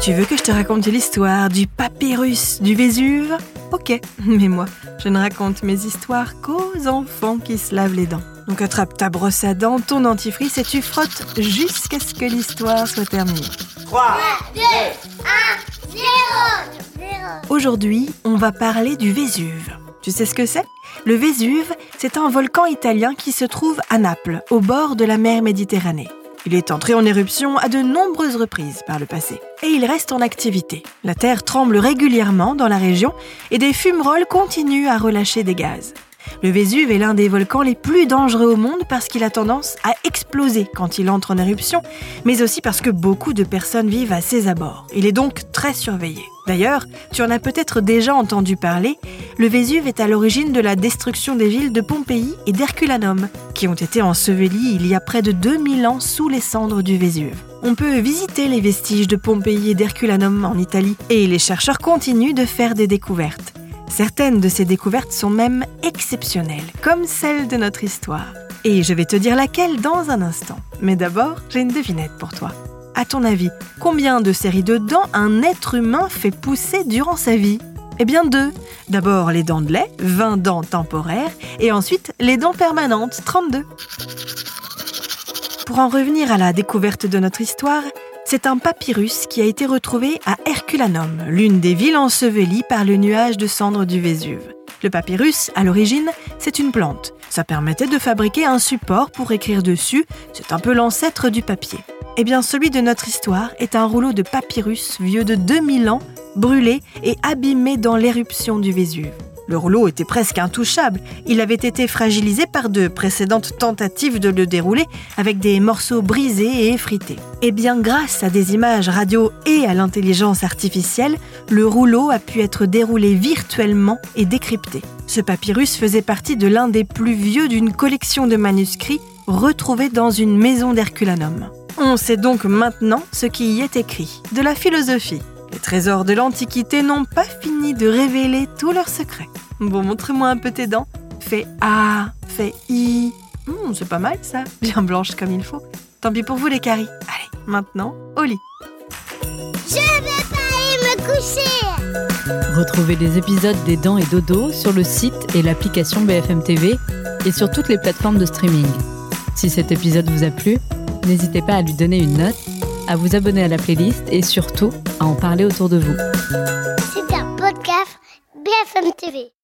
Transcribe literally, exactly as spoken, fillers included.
Tu veux que je te raconte l'histoire du papyrus du Vésuve ? Ok, mais moi, je ne raconte mes histoires qu'aux enfants qui se lavent les dents. Donc attrape ta brosse à dents, ton dentifrice et tu frottes jusqu'à ce que l'histoire soit terminée. trois, deux, un, zéro. Aujourd'hui, on va parler du Vésuve. Tu sais ce que c'est ? Le Vésuve, c'est un volcan italien qui se trouve à Naples, au bord de la mer Méditerranée. Il est entré en éruption à de nombreuses reprises par le passé. Et il reste en activité. La terre tremble régulièrement dans la région et des fumerolles continuent à relâcher des gaz. Le Vésuve est l'un des volcans les plus dangereux au monde parce qu'il a tendance à exploser quand il entre en éruption, mais aussi parce que beaucoup de personnes vivent à ses abords. Il est donc très surveillé. D'ailleurs, tu en as peut-être déjà entendu parler, le Vésuve est à l'origine de la destruction des villes de Pompéi et d'Herculanum, qui ont été ensevelies il y a près de deux mille ans sous les cendres du Vésuve. On peut visiter les vestiges de Pompéi et d'Herculanum en Italie, et les chercheurs continuent de faire des découvertes. Certaines de ces découvertes sont même exceptionnelles, comme celle de notre histoire. Et je vais te dire laquelle dans un instant. Mais d'abord, j'ai une devinette pour toi. À ton avis, combien de séries de dents un être humain fait pousser durant sa vie ? Eh bien deux. D'abord les dents de lait, vingt dents temporaires, et ensuite les dents permanentes, trente-deux. Pour en revenir à la découverte de notre histoire, c'est un papyrus qui a été retrouvé à Herculanum, l'une des villes ensevelies par le nuage de cendres du Vésuve. Le papyrus, à l'origine, c'est une plante. Ça permettait de fabriquer un support pour écrire dessus, c'est un peu l'ancêtre du papier. Eh bien, celui de notre histoire est un rouleau de papyrus vieux de deux mille ans, brûlé et abîmé dans l'éruption du Vésuve. Le rouleau était presque intouchable. Il avait été fragilisé par de précédentes tentatives de le dérouler avec des morceaux brisés et effrités. Et bien grâce à des images radio et à l'intelligence artificielle, le rouleau a pu être déroulé virtuellement et décrypté. Ce papyrus faisait partie de l'un des plus vieux d'une collection de manuscrits retrouvés dans une maison d'Herculanum. On sait donc maintenant ce qui y est écrit, de la philosophie. Les trésors de l'Antiquité n'ont pas fini de révéler tous leurs secrets. Bon, montre-moi un peu tes dents. Fais A, fais I. Mmh, c'est pas mal ça, bien blanche comme il faut. Tant pis pour vous les caries. Allez, maintenant, au lit. Je vais pas aller me coucher. Retrouvez les épisodes des Dents et Dodo sur le site et l'application B F M T V et sur toutes les plateformes de streaming. Si cet épisode vous a plu, n'hésitez pas à lui donner une note, à vous abonner à la playlist et surtout à en parler autour de vous. C'était un podcast B F M T V.